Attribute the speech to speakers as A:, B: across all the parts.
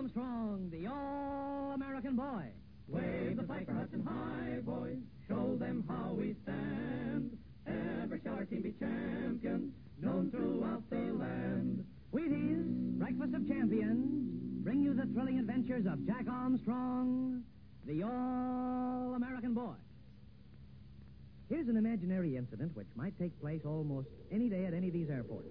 A: Armstrong, the All-American Boy.
B: Wave the flag for Hudson High, boys. Show them how we stand. Ever shall our team be champions, known throughout the land.
A: Wheaties, Breakfast of Champions, bring you the thrilling adventures of Jack Armstrong, the All-American Boy. Here's an imaginary incident which might take place almost any day at any of these airports.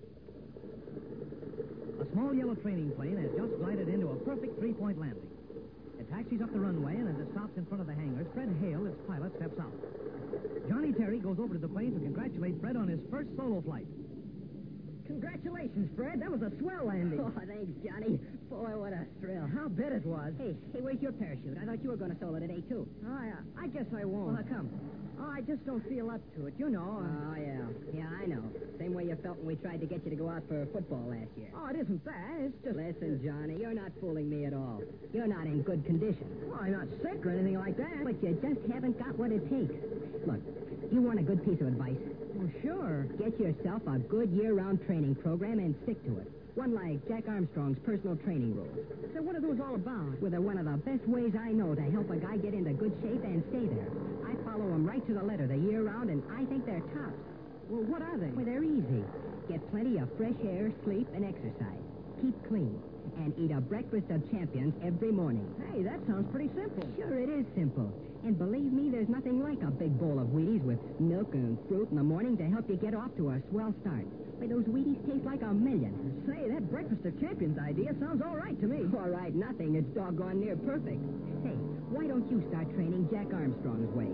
A: A small yellow training plane has just glided into a perfect three-point landing. It taxis up the runway, and as it stops in front of the hangars, Fred Hale, its pilot, steps out. Johnny Terry goes over to the plane to congratulate Fred on his first solo flight.
C: Congratulations, Fred. That was a swell landing.
D: Oh, thanks, Johnny. Boy, what a thrill.
C: How bet it was.
D: Hey, where's your parachute? I thought you were going to solo today, too.
C: I guess I won't.
D: Well, how come?
C: Oh, I just don't feel up to it, you know.
D: Oh, yeah. Yeah, I know. Same way you felt when we tried to get you to go out for football last year.
C: Oh, it isn't that. It's just...
D: Listen, Johnny, you're not fooling me at all. You're not in good condition.
C: Oh, I'm not sick or anything like that.
D: But you just haven't got what it takes. Look, you want a good piece of advice?
C: Well, sure.
D: Get yourself a good year-round training program and stick to it. One like Jack Armstrong's personal training rules.
C: So what are those all about?
D: Well, they're one of the best ways I know to help a guy get into good shape and stay there. I follow them right to the letter the year round, and I think they're tops.
C: Well, what are they?
D: Well, they're easy. Get plenty of fresh air, sleep, and exercise. Keep clean. And eat a breakfast of champions every morning.
C: Hey, that sounds pretty simple.
D: Sure, it is simple. And believe me, there's nothing like a big bowl of Wheaties with milk and fruit in the morning to help you get off to a swell start. Why, those Wheaties taste like a million.
C: Say, that Breakfast of Champions idea sounds all right to me.
D: All right, nothing. It's doggone near perfect. Hey, why don't you start training Jack Armstrong's way?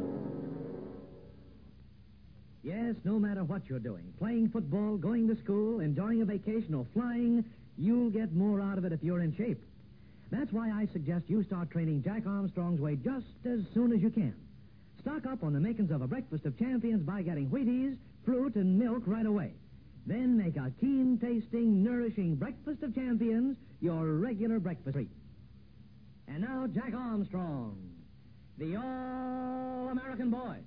A: Yes, no matter what you're doing, playing football, going to school, enjoying a vacation, or flying, you'll get more out of it if you're in shape. That's why I suggest you start training Jack Armstrong's way just as soon as you can. Stock up on the makings of a Breakfast of Champions by getting Wheaties, fruit, and milk right away. Then make a keen-tasting, nourishing Breakfast of Champions your regular breakfast treat. And now, Jack Armstrong, the All-American Boy.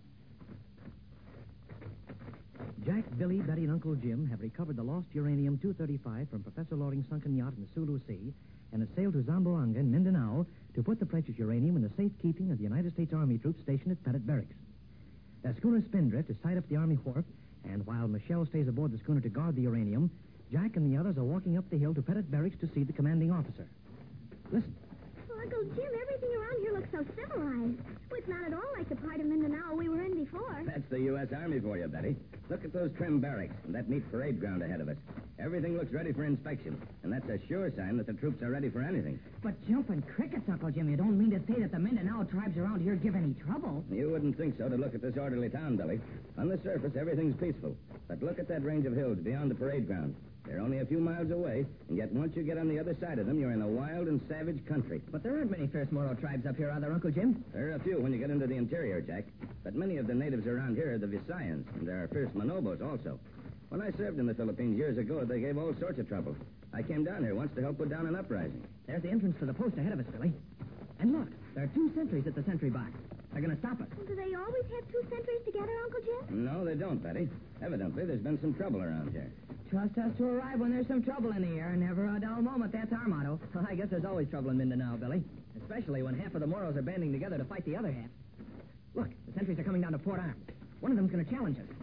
A: Jack, Billy, Betty, and Uncle Jim have recovered the lost uranium-235 from Professor Loring's sunken yacht in the Sulu Sea and have sailed to Zamboanga in Mindanao to put the precious uranium in the safekeeping of the United States Army troops stationed at Pettit Barracks. The schooner Spindrift is tied up at the Army wharf, and while Michelle stays aboard the schooner to guard the uranium, Jack and the others are walking up the hill to Pettit Barracks to see the commanding officer. Listen.
E: Well, Uncle Jim, everything around here looks so civilized. Well, it's not at all like the part of Mindanao we were in before.
F: That's the U.S. Army for you, Betty. Look at those trim barracks and that neat parade ground ahead of us. Everything looks ready for inspection, and that's a sure sign that the troops are ready for anything.
C: But jumping crickets, Uncle Jim, you don't mean to say that the Mindanao tribes around here give any trouble?
F: You wouldn't think so to look at this orderly town, Billy. On the surface, everything's peaceful. But look at that range of hills beyond the parade ground. They're only a few miles away, and yet once you get on the other side of them, you're in a wild and savage country.
C: But there aren't many First Moro tribes up here, are there, Uncle Jim?
F: There are a few when you get into the interior, Jack. But many of the natives around here are the Visayans, and there are First Manobos also. When I served in the Philippines years ago, they gave all sorts of trouble. I came down here once to help put down an uprising.
C: There's the entrance to the post ahead of us, Billy. And look, there are 2 sentries at the sentry box. They're going to stop us.
E: Do they always have 2 sentries together, Uncle Jim?
F: No, they don't, Betty. Evidently, there's been some trouble around here.
C: Trust us to arrive when there's some trouble in the air. Never a dull moment. That's our motto. Well, I guess there's always trouble in Mindanao, Billy. Especially when half of the Moros are banding together to fight the other half. Look, the sentries are coming down to Port Arms. One of them's going to challenge us.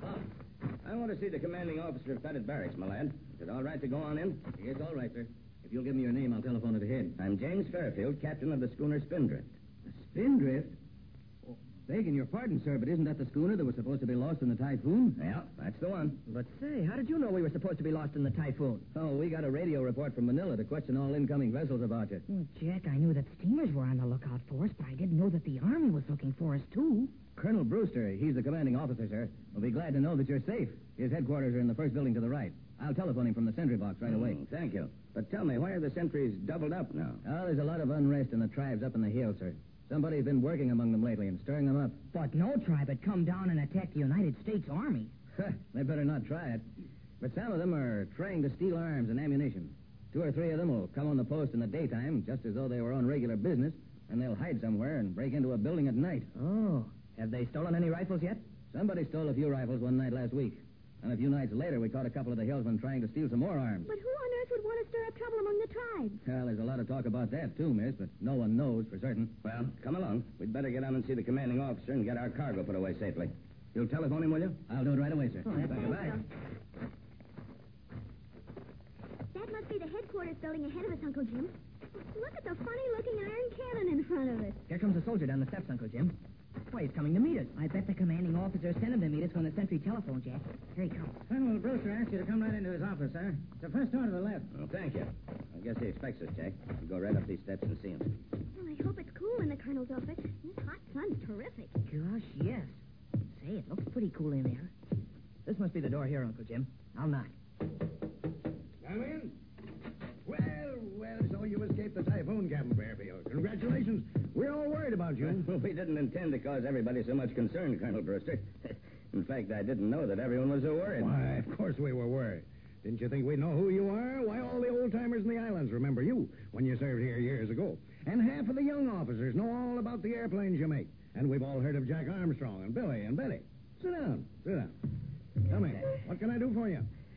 F: I want to see the commanding officer of Pettit Barracks, my lad. Is it all right to go on in?
G: Yes, all right, sir. If you'll give me your name, I'll telephone it ahead.
F: I'm James Fairfield, captain of the schooner Spindrift.
G: The Spindrift? Oh, begging your pardon, sir, but isn't that the schooner that was supposed to be lost in the typhoon?
F: Yeah, that's the one.
C: But say, how did you know we were supposed to be lost in the typhoon?
G: Oh, we got a radio report from Manila to question all incoming vessels about you.
C: Well, Jack, I knew that steamers were on the lookout for us, but I didn't know that the Army was looking for us, too.
G: Colonel Brewster, he's the commanding officer, sir. We'll be glad to know that you're safe. His headquarters are in the first building to the right. I'll telephone him from the sentry box right away.
F: Thank you. But tell me, why are the sentries doubled up now?
G: Oh, there's a lot of unrest in the tribes up in the hills, sir. Somebody's been working among them lately and stirring them up.
C: But no tribe had come down and attacked the United States Army.
G: They better not try it. But some of them are trained to steal arms and ammunition. 2 or 3 of them will come on the post in the daytime, just as though they were on regular business, and they'll hide somewhere and break into a building at night.
C: Oh, have they stolen any rifles yet?
G: Somebody stole a few rifles one night last week. And a few nights later, we caught a couple of the hillsmen trying to steal some more arms.
E: But who on earth would want to stir up trouble among the tribes?
G: Well, there's a lot of talk about that, too, miss, but no one knows for certain.
F: Well, come along. We'd better get on and see the commanding officer and get our cargo put away safely. You'll telephone him, will you?
G: I'll do it right away, sir.
E: Oh, that's
G: Bye.
E: nice. That must be the headquarters building ahead of us, Uncle Jim. Look at the funny-looking iron cannon in front of it.
C: Here comes a soldier down the steps, Uncle Jim. Why, he's coming to meet us.
D: I bet the commanding officer sent him to meet us when the sentry telephoned, Jack. Here he comes.
A: Colonel Brewster asked you to come right into his office, sir. It's the first door to the left.
F: Well, thank you. I guess he expects us, Jack. We'll go right up these steps and see him.
E: Well, I hope it's cool in the colonel's office. This hot sun's terrific.
C: Gosh, yes. Say, it looks pretty cool in there. This must be the door here, Uncle Jim. I'll knock.
H: Come in. Well, so you escaped the typhoon, Captain Fairfield. Congratulations. We're all worried about you.
F: Well, we didn't intend to cause everybody so much concern, Colonel Brewster. In fact, I didn't know that everyone was so worried.
H: Why, of course we were worried. Didn't you think we'd know who you are? Why, all the old-timers in the islands remember you when you served here years ago. And half of the young officers know all about the airplanes you make. And we've all heard of Jack Armstrong and Billy and Betty. Sit down. Come in. What can I do for you?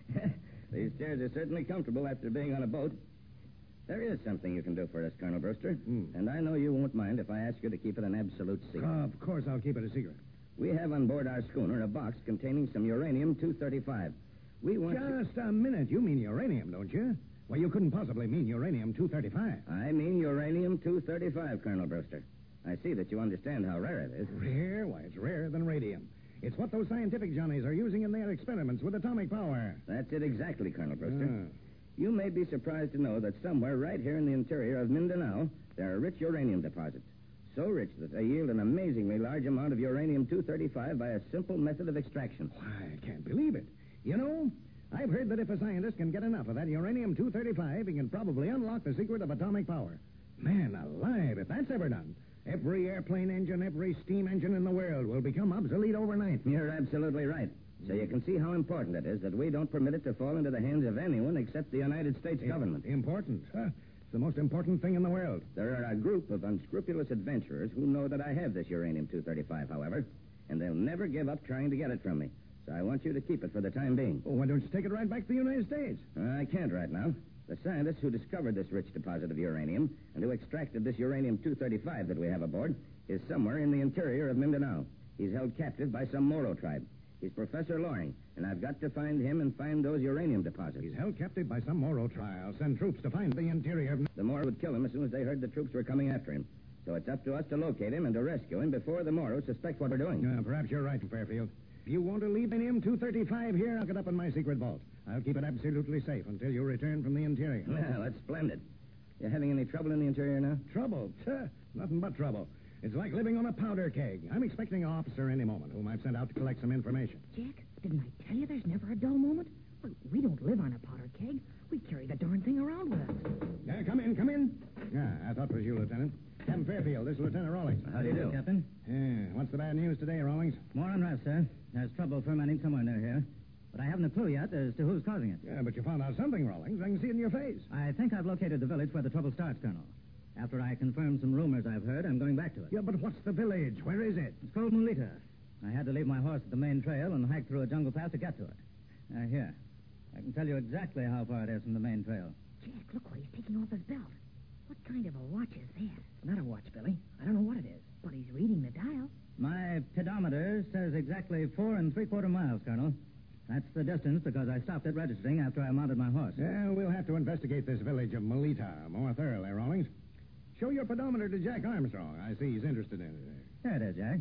F: These chairs are certainly comfortable after being on a boat. There is something you can do for us, Colonel Brewster. And I know you won't mind if I ask you to keep it an absolute secret.
H: Of course I'll keep it a secret.
F: We have on board our schooner a box containing some uranium-235. We want
H: Just a minute. You mean uranium, don't you? Well, you couldn't possibly mean uranium-235.
F: I mean uranium-235, Colonel Brewster. I see that you understand how rare it is.
H: Rare? Why, it's rarer than radium. It's what those scientific Johnnies are using in their experiments with atomic power.
F: That's it exactly, Colonel Brewster. You may be surprised to know that somewhere right here in the interior of Mindanao, there are rich uranium deposits. So rich that they yield an amazingly large amount of uranium-235 by a simple method of extraction.
H: Why, I can't believe it. You know, I've heard that if a scientist can get enough of that uranium-235, he can probably unlock the secret of atomic power. Man alive, if that's ever done, every airplane engine, every steam engine in the world will become obsolete overnight.
F: You're absolutely right. So you can see how important it is that we don't permit it to fall into the hands of anyone except the United States government.
H: Important? It's the most important thing in the world.
F: There are a group of unscrupulous adventurers who know that I have this uranium-235, however, and they'll never give up trying to get it from me. So I want you to keep it for the time being.
H: Well, why don't you take it right back to the United States?
F: I can't right now. The scientist who discovered this rich deposit of uranium and who extracted this uranium-235 that we have aboard is somewhere in the interior of Mindanao. He's held captive by some Moro tribe. He's Professor Loring, and I've got to find him and find those uranium deposits.
H: He's held captive by some Moro trial. Send troops to find the interior of...
F: The Moro would kill him as soon as they heard the troops were coming after him. So it's up to us to locate him and to rescue him before the Moros suspect what we're doing.
H: Perhaps you're right, Fairfield. If you want to leave uranium-235 here, I'll get up in my secret vault. I'll keep it absolutely safe until you return from the interior.
F: Well, that's splendid. You having any trouble in the interior now?
H: Trouble? Nothing but trouble. It's like living on a powder keg. I'm expecting an officer any moment whom I've sent out to collect some information.
D: Jack, didn't I tell you there's never a dull moment? Well, we don't live on a powder keg. We carry the darn thing around with us.
H: Come in. Yeah, I thought it was you, Lieutenant. Captain Fairfield, this is Lieutenant Rawlings.
F: How do you do?
A: Captain?
H: What's the bad news today, Rawlings?
A: More unrest, sir. There's trouble fermenting somewhere near here. But I haven't a clue yet as to who's causing it.
H: Yeah, but you found out something, Rawlings. I can see it in your face.
A: I think I've located the village where the trouble starts, Colonel. After I confirm some rumors I've heard, I'm going back to it.
H: Yeah, but what's the village? Where is it?
A: It's called Mulita. I had to leave my horse at the main trail and hike through a jungle path to get to it. Here. I can tell you exactly how far it is from the main trail.
D: Jack, look where he's taking off his belt. What kind of a watch is that?
C: It's not a watch, Billy. I don't know what it is.
D: But he's reading the dial.
A: My pedometer says exactly 4 3/4 miles, Colonel. That's the distance because I stopped it registering after I mounted my horse.
H: Yeah, we'll have to investigate this village of Melita more thoroughly, Rawlings. Show your pedometer to Jack Armstrong. I see he's interested in it.
A: There it is, Jack.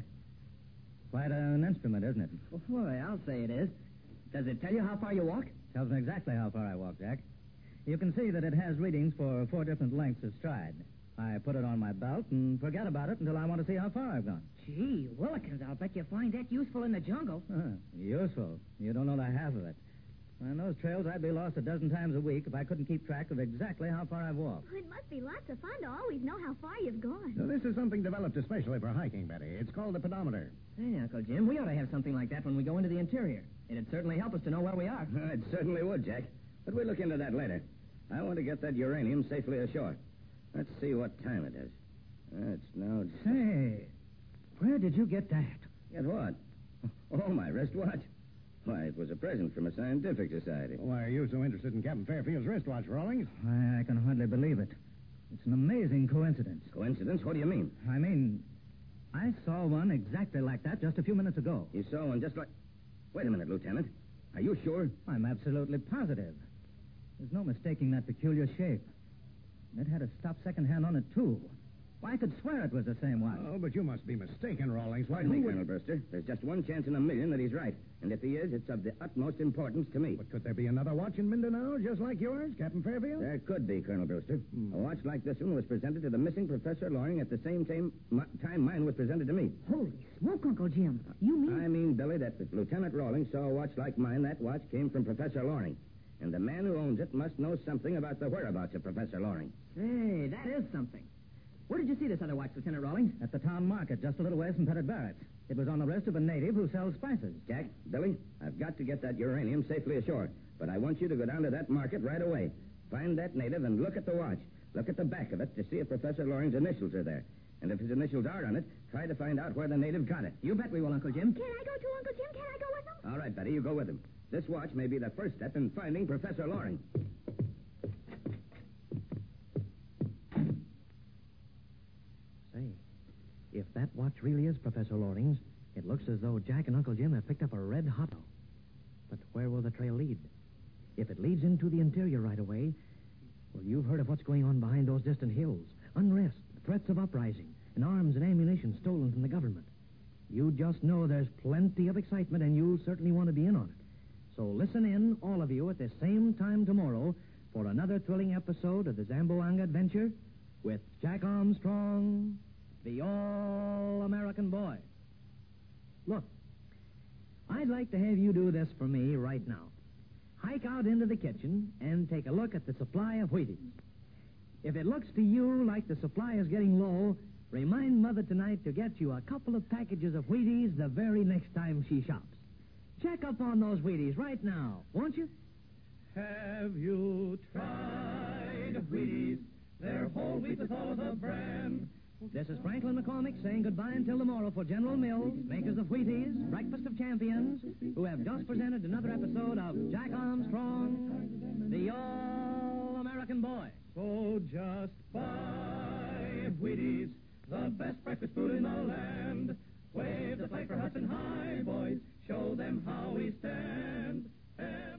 A: Quite an instrument, isn't it?
C: Boy, I'll say it is. Does it tell you how far you walk?
A: Tells me exactly how far I walk, Jack. You can see that it has readings for 4 different lengths of stride. I put it on my belt and forget about it until I want to see how far I've gone.
D: Gee, Willikins, I'll bet you find that useful in the jungle.
A: Useful. You don't know the half of it. On those trails, I'd be lost a dozen times a week if I couldn't keep track of exactly how far I've walked.
E: Oh, it must be lots of fun to always know how far you've gone.
H: Now, this is something developed especially for hiking, Betty. It's called the pedometer.
C: Hey, Uncle Jim, we ought to have something like that when we go into the interior. It'd certainly help us to know where we are.
F: It certainly would, Jack. But we'll look into that later. I want to get that uranium safely ashore. Let's see what time it is. It's now...
A: Say, where did you get that?
F: Get what? Oh, my wristwatch. Why, it was a present from a scientific society.
H: Why are you so interested in Captain Fairfield's wristwatch, Rawlings?
A: I can hardly believe it. It's an amazing coincidence.
F: Coincidence? What do you mean?
A: I mean, I saw one exactly like that just a few minutes ago.
F: You saw one just like... Wait a minute, Lieutenant. Are you sure?
A: I'm absolutely positive. There's no mistaking that peculiar shape. It had a stop-second hand on it, too. Why, I could swear it was the same watch.
H: Oh, but you must be mistaken, Rawlings. Why,
F: Pardon me,
H: who would...
F: Colonel Brewster. There's just one chance in a million that he's right. And if he is, it's of the utmost importance to me.
H: But could there be another watch in Mindanao just like yours, Captain Fairfield?
F: There could be, Colonel Brewster. A watch like this one was presented to the missing Professor Loring at the same time mine was presented to me.
D: Holy smoke, Uncle Jim. You mean...
F: I mean, Billy, that if Lieutenant Rawlings saw a watch like mine, that watch came from Professor Loring. And the man who owns it must know something about the whereabouts of Professor Loring.
C: Hey, that is something. Where did you see this other watch, Lieutenant Rawlings?
A: At the town market, just a little ways from Pettit Barracks. It was on the wrist of a native who sells spices.
F: Jack, Billy, I've got to get that uranium safely ashore. But I want you to go down to that market right away. Find that native and look at the watch. Look at the back of it to see if Professor Loring's initials are there. And if his initials are on it, try to find out where the native got it.
C: You bet we will, Uncle Jim.
E: Can I go too, Uncle Jim? Can I go with them?
F: All right, Betty, you go with him. This watch may be the first step in finding Professor Loring.
A: Say, if that watch really is Professor Loring's, it looks as though Jack and Uncle Jim have picked up a red-hot... But where will the trail lead? If it leads into the interior right away, well, you've heard of what's going on behind those distant hills. Unrest, threats of uprising, and arms and ammunition stolen from the government. You just know there's plenty of excitement, and you'll certainly want to be in on it. So listen in, all of you, at the same time tomorrow for another thrilling episode of the Zamboanga Adventure with Jack Armstrong, the All-American Boy. Look, I'd like to have you do this for me right now. Hike out into the kitchen and take a look at the supply of Wheaties. If it looks to you like the supply is getting low, remind Mother tonight to get you a couple of packages of Wheaties the very next time she shops. Check up on those Wheaties right now, won't you?
B: Have you tried Wheaties? They're whole wheat with all of the bran.
A: This is Franklin McCormick saying goodbye until tomorrow for General Mills, makers of Wheaties, Breakfast of Champions, who have just presented another episode of Jack Armstrong, the All-American Boy.
B: So just buy Wheaties, the best breakfast food in the land. Wave the flag for Hudson High, boys. Show them how we stand.